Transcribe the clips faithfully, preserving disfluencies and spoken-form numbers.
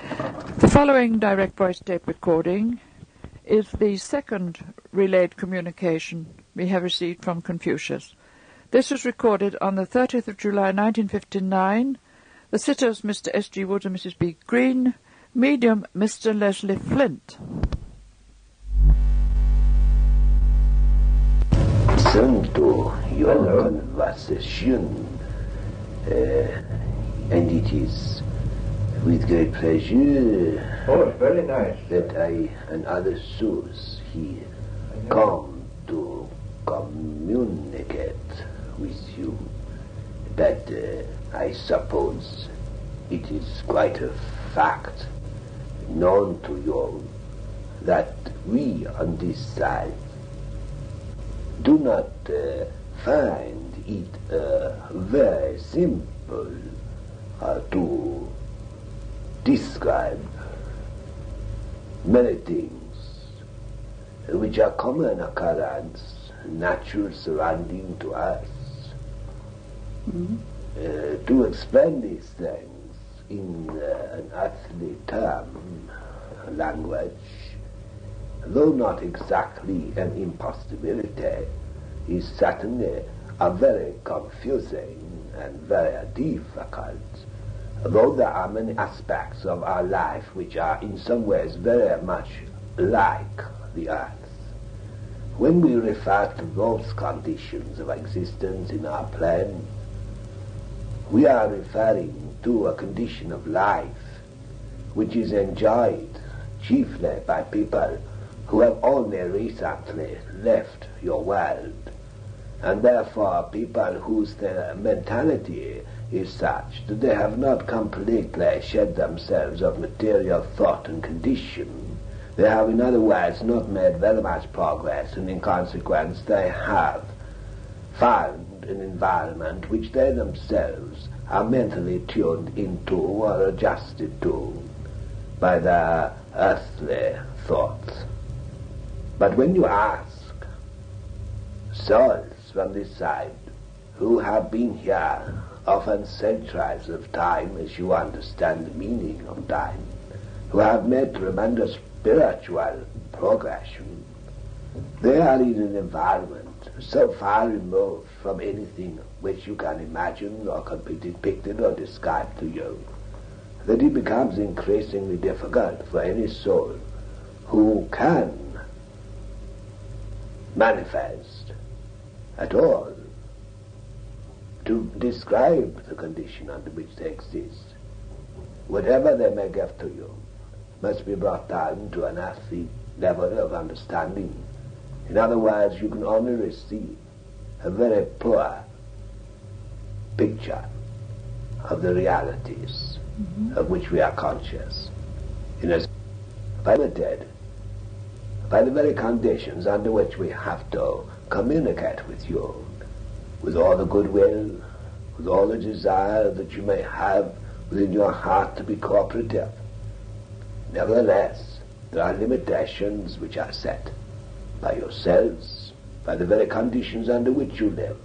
The following direct voice tape recording is the second relayed communication we have received from Confucius. This was recorded on the thirtieth of July nineteen fifty-nine. The sitters Mister S G Woods and Missus B. Green, medium Mister Leslie Flint. Listen to your Hello. conversation, uh, and it is with great pleasure oh, very nice. that I and other souls here come to communicate with you. But uh, I suppose it is quite a fact known to you that we on this side do not uh, find it uh, very simple uh, to describe many things which are common occurrence, natural surrounding to us. Mm-hmm. uh, to explain these things in uh, an earthly term, language, though not exactly an impossibility, is certainly a very confusing and very difficult, though there are many aspects of our life which are in some ways very much like the earth. When we refer to those conditions of existence in our plane, we are referring to a condition of life which is enjoyed chiefly by people who have only recently left your world, and therefore people whose their mentality is such that they have not completely shed themselves of material thought and condition. They have, in other words, not made very much progress, and in consequence they have found an environment which they themselves are mentally tuned into or adjusted to by their earthly thoughts. But when you ask souls from this side who have been here often centuries of time, as you understand the meaning of time, who have made tremendous spiritual progression, they are in an environment so far removed from anything which you can imagine or can be depicted or described to you that it becomes increasingly difficult for any soul who can manifest at all to describe the condition under which they exist. Whatever they may give to you must be brought down to an earthly level of understanding. In other words, you can only receive a very poor picture of the realities mm-hmm. of which we are conscious. In a by the dead, by the very conditions under which we have to communicate with you, with all the goodwill, with all the desire that you may have within your heart to be cooperative. Nevertheless, there are limitations which are set by yourselves, by the very conditions under which you live.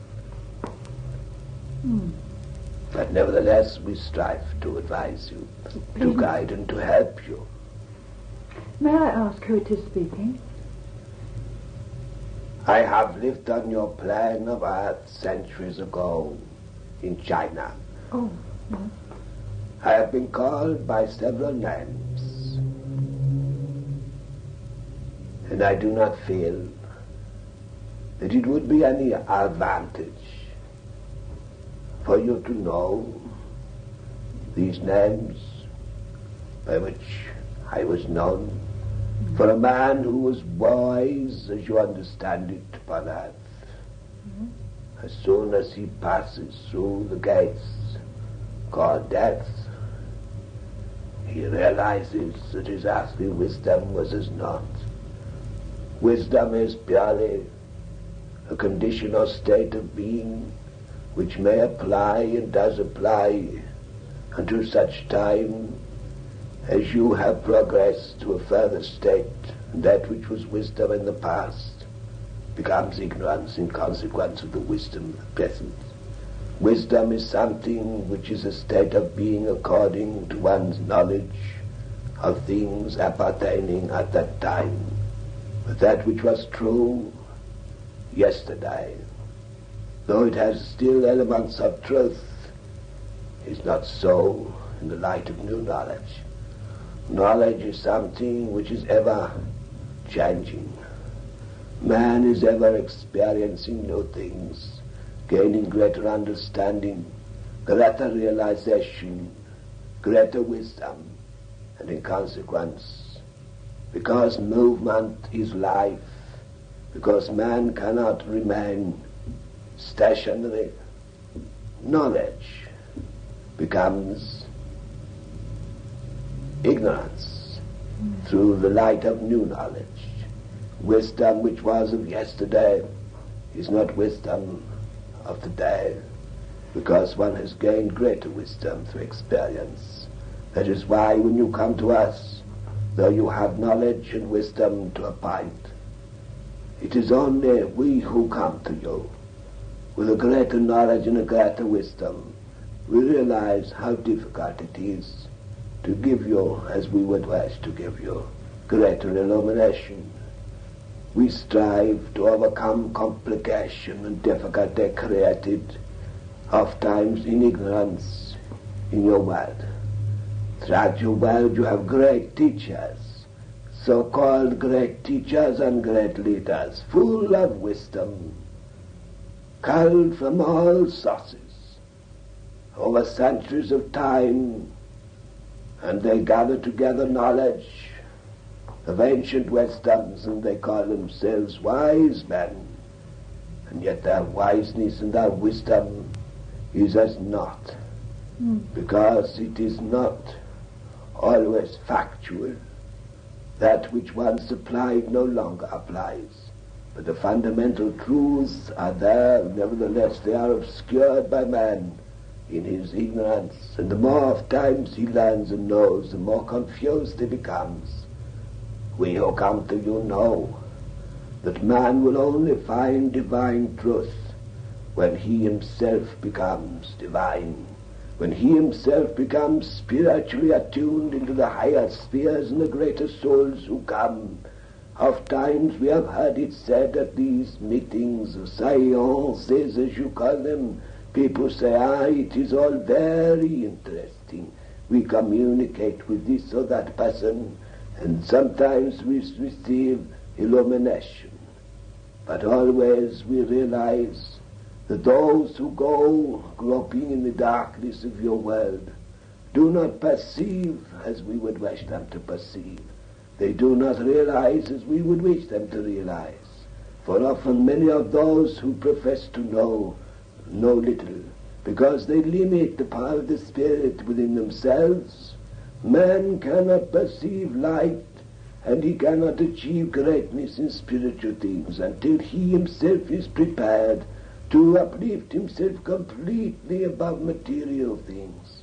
Mm. But nevertheless, we strive to advise you, to guide and to help you. May I ask who it is speaking? I have lived on your plane of earth centuries ago in China. Oh, yes. I have been called by several names, and I do not feel that it would be any advantage for you to know these names by which I was known, mm-hmm. for a man who was wise, as you understand it, upon earth. Mm-hmm. As soon as he passes through the gates called death, he realizes that his earthly wisdom was as naught. Wisdom is purely a condition or state of being which may apply and does apply until such time as you have progressed to a further state, and that which was wisdom in the past becomes ignorance in consequence of the wisdom of the present. Wisdom is something which is a state of being according to one's knowledge of things appertaining at that time, but that which was true yesterday, though it has still elements of truth, is not so in the light of new knowledge. Knowledge is something which is ever changing. Man is ever experiencing new things, gaining greater understanding, greater realization, greater wisdom, and in consequence, because movement is life, because man cannot remain stationary, knowledge becomes ignorance through the light of new knowledge. Wisdom which was of yesterday is not wisdom of today, because one has gained greater wisdom through experience. That is why when you come to us, though you have knowledge and wisdom to a point, it is only we who come to you with a greater knowledge and a greater wisdom. We realize how difficult it is to give you, as we would wish to give you, greater illumination. We strive to overcome complication and difficulty created oftentimes in ignorance in your world. Throughout your world you have great teachers, so-called great teachers and great leaders, full of wisdom, culled from all sources over centuries of time, and they gather together knowledge of ancient wisdoms, and they call themselves wise men, and yet their wiseness and their wisdom is as naught, mm. because it is not always factual. That which once applied no longer applies, but the fundamental truths are there, nevertheless they are obscured by man in his ignorance, and the more of times he learns and knows, the more confused he becomes. We who come to you know that man will only find divine truth when he himself becomes divine, when he himself becomes spiritually attuned into the higher spheres and the greater souls who come. Oft times we have heard it said at these meetings, seances as you call them, people say, ah, it is all very interesting. We communicate with this or that person, and sometimes we receive illumination. But always we realize that those who go groping in the darkness of your world do not perceive as we would wish them to perceive. They do not realize as we would wish them to realize. For often many of those who profess to know, know little, because they limit the power of the Spirit within themselves. Man cannot perceive light, and he cannot achieve greatness in spiritual things until he himself is prepared to uplift himself completely above material things.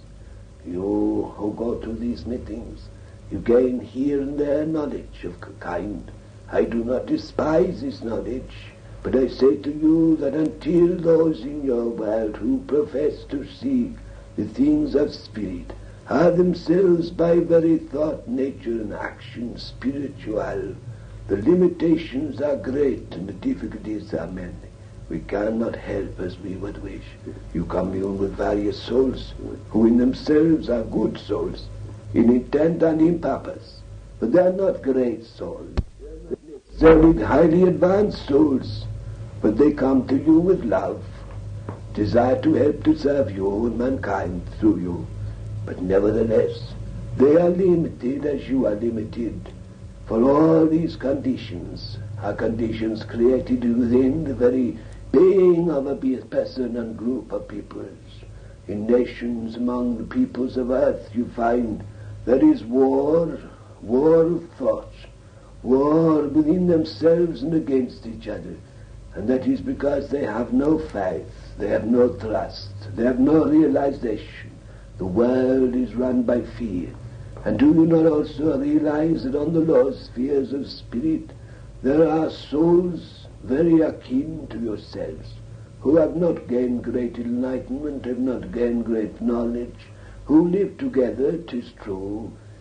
You who go to these meetings, you gain here and there knowledge of kind. I do not despise this knowledge, but I say to you that until those in your world who profess to seek the things of spirit are themselves by very thought, nature and action spiritual, the limitations are great and the difficulties are many. We cannot help as we would wish. You commune with various souls who in themselves are good souls, in intent and in purpose, but they are not great souls. They are not highly advanced souls, but they come to you with love, desire to help to serve you and mankind through you. But nevertheless, they are limited as you are limited, for all these conditions are conditions created within the very being of a person and group of peoples. In nations among the peoples of earth you find there is war, war of thoughts, war within themselves and against each other, and that is because they have no faith, they have no trust, they have no realization. The world is run by fear. And do you not also realize that on the lower spheres of spirit there are souls very akin to yourselves, who have not gained great enlightenment, have not gained great knowledge, who live together, 'tis true,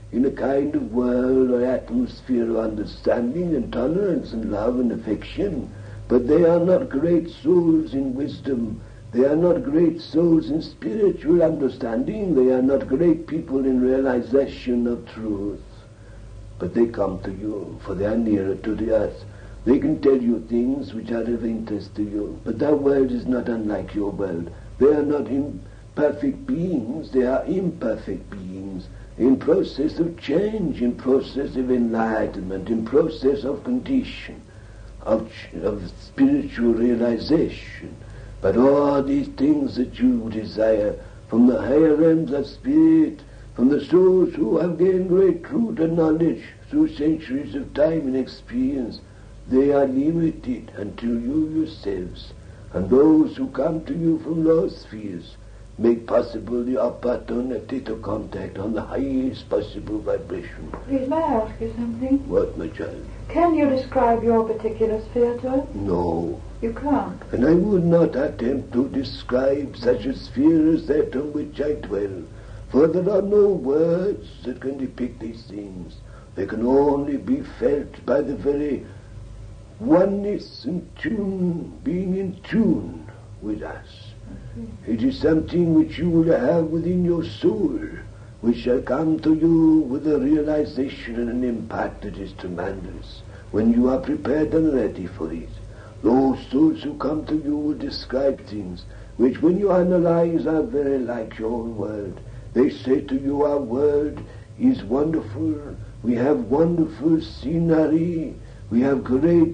in a kind of world or atmosphere of understanding and tolerance and love and affection, but they are not great souls in wisdom. They are not great souls in spiritual understanding. They are not great people in realization of truth. But they come to you, for they are nearer to the earth. They can tell you things which are of interest to you. But their world is not unlike your world. They are not imperfect beings. They are imperfect beings in process of change, in process of enlightenment, in process of condition, of, of spiritual realization. But all these things that you desire from the higher realms of spirit, from the souls who have gained great truth and knowledge through centuries of time and experience, they are limited until you yourselves and those who come to you from lower spheres make possible the opportunity to contact on the highest possible vibration. Please, may I ask you something? What, my child? Can you describe your particular sphere to us? No. You can't? And I would not attempt to describe such a sphere as that on which I dwell, for there are no words that can depict these things. They can only be felt by the very oneness and tune, being in tune with us. It is something which you will have within your soul, which shall come to you with a realization and an impact that is tremendous, when you are prepared and ready for it. Those souls who come to you will describe things which, when you analyze, are very like your own world. They say to you, our world is wonderful, we have wonderful scenery, we have great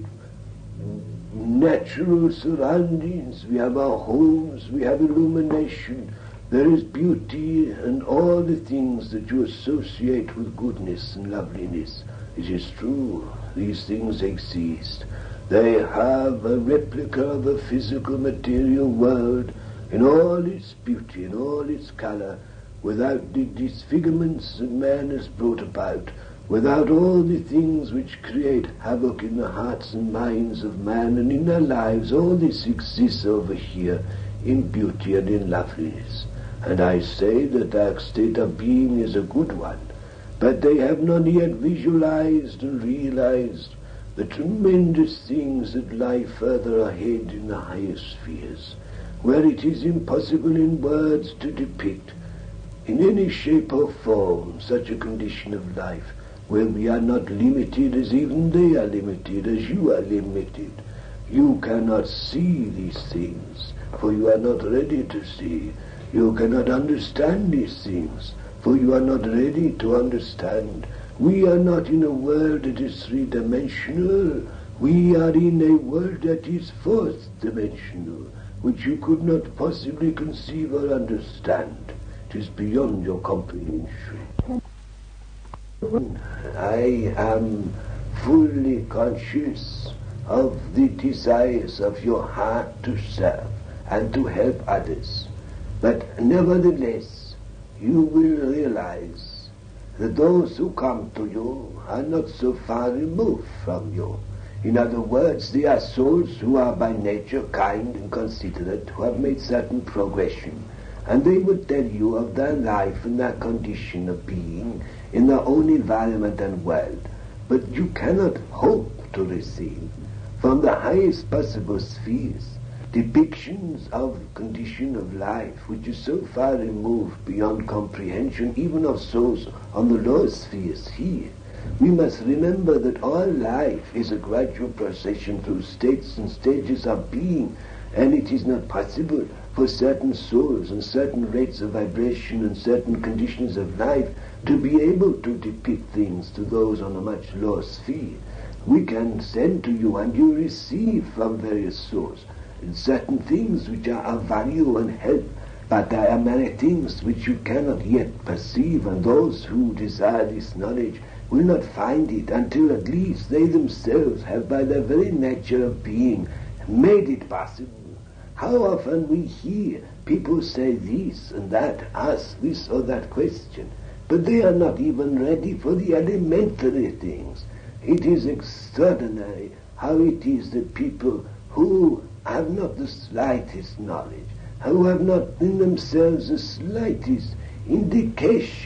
natural surroundings, we have our homes, we have illumination, there is beauty and all the things that you associate with goodness and loveliness. It is true, these things exist. They have a replica of a physical material world in all its beauty, in all its color, without the disfigurements that man has brought about, without all the things which create havoc in the hearts and minds of man and in their lives. All this exists over here in beauty and in loveliness. And I say that their state of being is a good one, but they have not yet visualized and realized the tremendous things that lie further ahead in the higher spheres, where it is impossible in words to depict in any shape or form such a condition of life, where we are not limited as even they are limited, as you are limited. You cannot see these things, for you are not ready to see. You cannot understand these things, for you are not ready to understand. We are not in a world that is three-dimensional. We are in a world that is fourth-dimensional, which you could not possibly conceive or understand. It is beyond your comprehension. I am fully conscious of the desires of your heart to serve and to help others. But nevertheless, you will realize that those who come to you are not so far removed from you. In other words, they are souls who are by nature kind and considerate, who have made certain progression, and they would tell you of their life and their condition of being in their own environment and world. But you cannot hope to receive from the highest possible spheres depictions of condition of life which is so far removed beyond comprehension even of souls on the lower spheres here. We must remember that all life is a gradual procession through states and stages of being, and it is not possible for certain souls and certain rates of vibration and certain conditions of life to be able to depict things to those on a much lower sphere. We can send to you and you receive from various souls certain things which are of value and help, but there are many things which you cannot yet perceive, and those who desire this knowledge will not find it until at least they themselves have by their very nature of being made it possible. How often we hear people say this and that, ask this or that question, but they are not even ready for the elementary things. It is extraordinary how it is that people who have not the slightest knowledge, who have not in themselves the slightest indication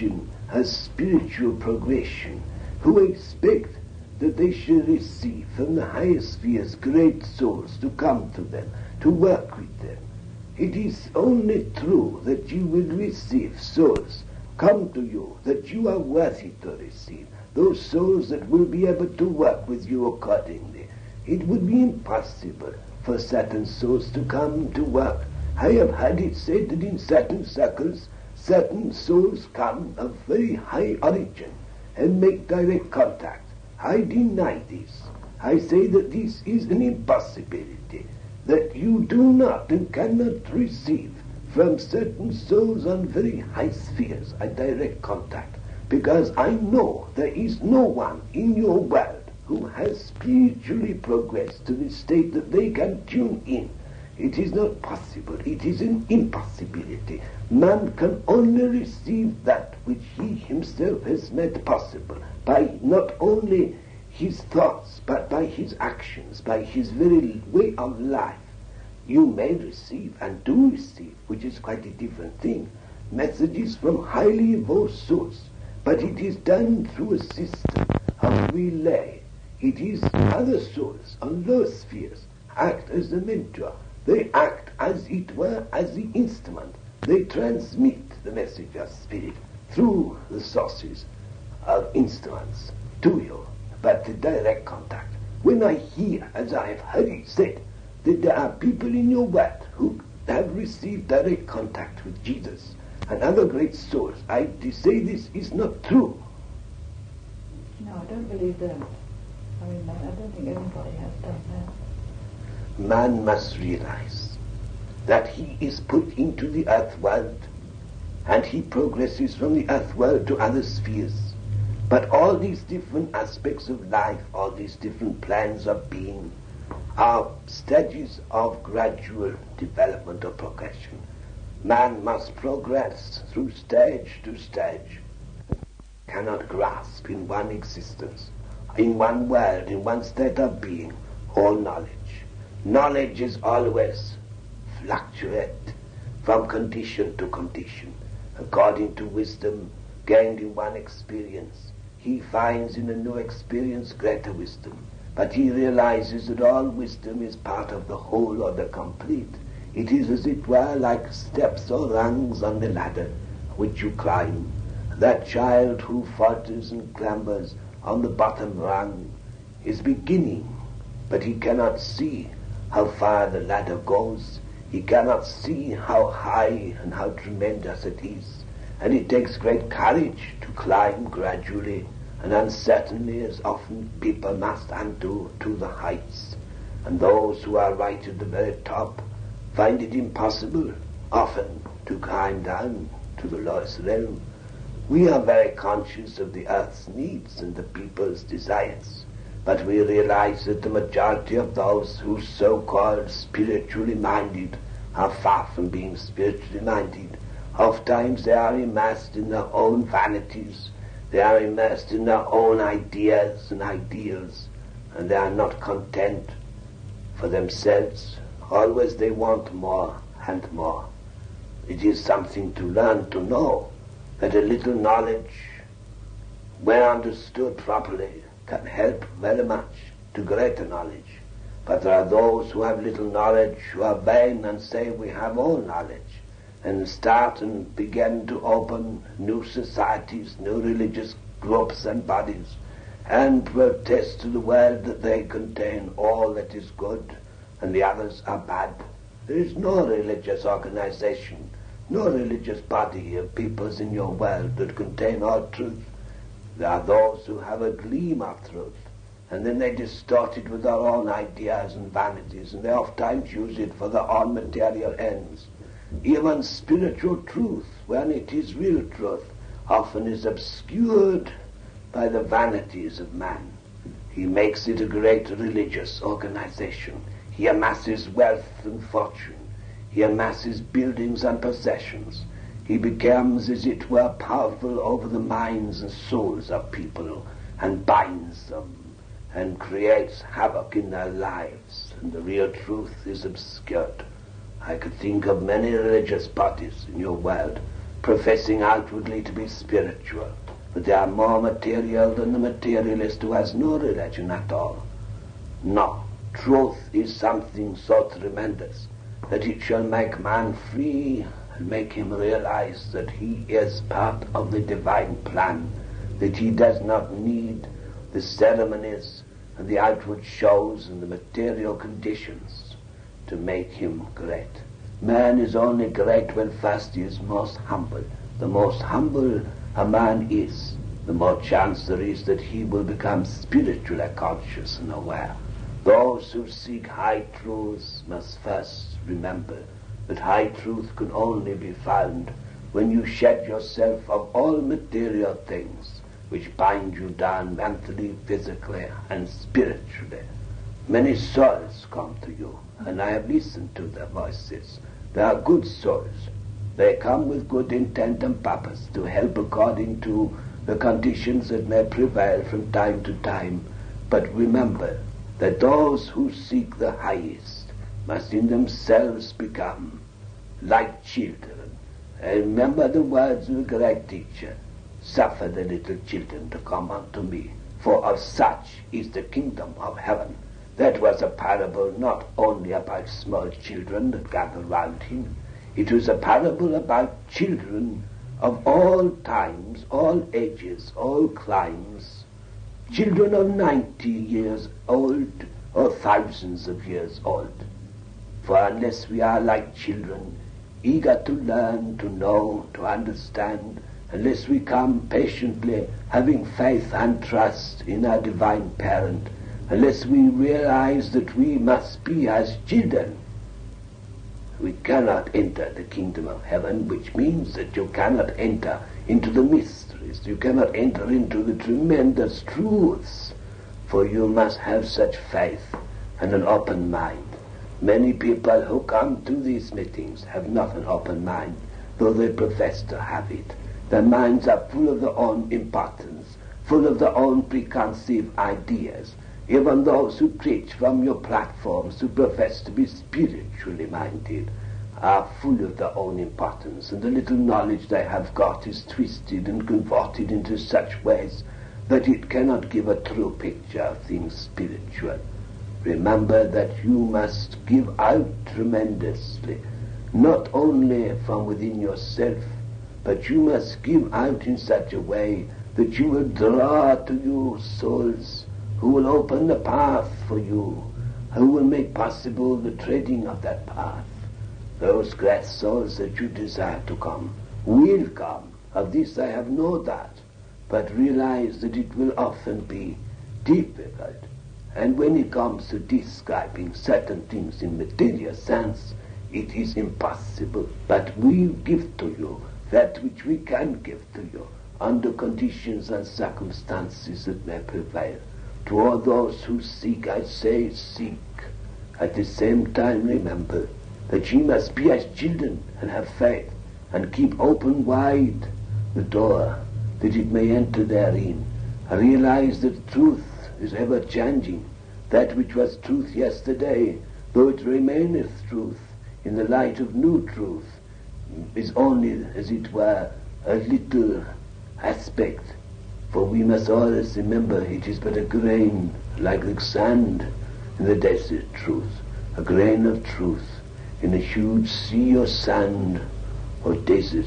a spiritual progression, who expect that they shall receive from the higher spheres great souls to come to them, to work with them. It is only true that you will receive souls come to you, that you are worthy to receive, those souls that will be able to work with you accordingly. It would be impossible for certain souls to come to work. I have heard it said that in certain circles, certain souls come of very high origin and make direct contact. I deny this. I say that this is an impossibility, that you do not and cannot receive from certain souls on very high spheres a direct contact, because I know there is no one in your world who has spiritually progressed to the state that they can tune in. It is not possible. It is an impossibility. Man can only receive that which he himself has made possible by not only his thoughts, but by his actions, by his very way of life. You may receive and do receive, which is quite a different thing, messages from highly evolved souls, but it is done through a system of relay. It is other souls on lower spheres act as the mentor. They act, as it were, as the instrument. They transmit the message of spirit through the sources of instruments to you, but the direct contact. When I hear, as I have heard it said, that there are people in your world who have received direct contact with Jesus and other great souls, I say this is not true. No, I don't believe that. I mean, I don't think everybody has done that. Man must realize that he is put into the earth world and he progresses from the earth world to other spheres. But all these different aspects of life, all these different plans of being, are stages of gradual development or progression. Man must progress through stage to stage. Cannot grasp in one existence, in one world, in one state of being, all knowledge. Knowledge is always fluctuate from condition to condition. According to wisdom gained in one experience, he finds in a new experience greater wisdom. But he realizes that all wisdom is part of the whole or the complete. It is, as it were, like steps or rungs on the ladder which you climb. That child who falters and clambers on the bottom rung is beginning, but he cannot see how far the ladder goes. He cannot see how high and how tremendous it is. And it takes great courage to climb gradually and uncertainly, as often people must undo, to the heights. And those who are right at the very top find it impossible often to climb down to the lowest realm. We are very conscious of the earth's needs and the people's desires, but we realize that the majority of those who are so-called spiritually minded are far from being spiritually minded. Oftentimes they are immersed in their own vanities, they are immersed in their own ideas and ideals, and they are not content for themselves. Always they want more and more. It is something to learn to know that a little knowledge, when understood properly, can help very much to greater knowledge. But there are those who have little knowledge, who are vain and say we have all knowledge, and start and begin to open new societies, new religious groups and bodies, and protest to the world that they contain all that is good and the others are bad. There is no religious organization, no religious body of peoples in your world that contain all truth. There are those who have a gleam of truth, and then they distort it with their own ideas and vanities, and they oftentimes use it for their own material ends. Even spiritual truth, when it is real truth, often is obscured by the vanities of man. He makes it a great religious organization. He amasses wealth and fortune. He amasses buildings and possessions. He becomes, as it were, powerful over the minds and souls of people, and binds them and creates havoc in their lives, and the real truth is obscured. I could think of many religious bodies in your world professing outwardly to be spiritual, but they are more material than the materialist who has no religion at all. No, truth is something so tremendous that it shall make man free and make him realize that he is part of the divine plan, that he does not need the ceremonies and the outward shows and the material conditions to make him great. Man is only great when first he is most humble. The most humble a man is, the more chance there is that he will become spiritually conscious and aware. Those who seek high truths must first remember that high truth can only be found when you shed yourself of all material things which bind you down mentally, physically, and spiritually. Many souls come to you, and I have listened to their voices. They are good souls. They come with good intent and purpose to help according to the conditions that may prevail from time to time. But remember that those who seek the highest must in themselves become like children. And remember the words of the great teacher, "Suffer the little children to come unto me, for of such is the kingdom of heaven." That was a parable not only about small children that gather round him. It was a parable about children of all times, all ages, all climes, children of ninety years old or thousands of years old. For unless we are like children, eager to learn, to know, to understand, unless we come patiently having faith and trust in our divine parent, unless we realize that we must be as children, we cannot enter the kingdom of heaven, which means that you cannot enter into the mysteries, you cannot enter into the tremendous truths, for you must have such faith and an open mind. Many people who come to these meetings have not an open mind, though they profess to have it. Their minds are full of their own importance, full of their own preconceived ideas. Even those who preach from your platforms, who profess to be spiritually minded, are full of their own importance, and the little knowledge they have got is twisted and converted into such ways that it cannot give a true picture of things spiritual. Remember that you must give out tremendously, not only from within yourself, but you must give out in such a way that you will draw to you souls who will open the path for you, who will make possible the treading of that path. Those great souls that you desire to come will come. Of this I have no doubt, but realize that it will often be difficult. And when it comes to describing certain things in material sense, it is impossible. But we give to you that which we can give to you under conditions and circumstances that may prevail. To all those who seek, I say, seek. At the same time, remember that ye must be as children and have faith, and keep open wide the door that it may enter therein. Realize that truth is ever changing. That which was truth yesterday, though it remaineth truth in the light of new truth, is only, as it were, a little aspect. For we must always remember it is but a grain, like the sand in the desert truth, a grain of truth in a huge sea or sand or desert.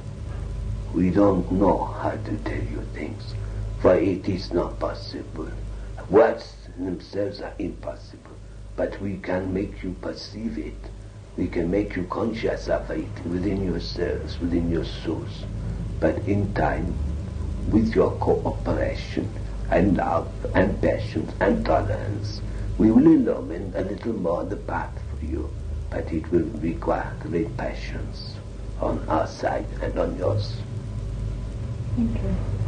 We don't know how to tell you things, for it is not possible. Words in themselves are impossible, but we can make you perceive it. We can make you conscious of it within yourselves, within your souls. But in time, with your cooperation and love and patience and tolerance, we will illumine a little more the path for you, but it will require great patience on our side and on yours. Thank you.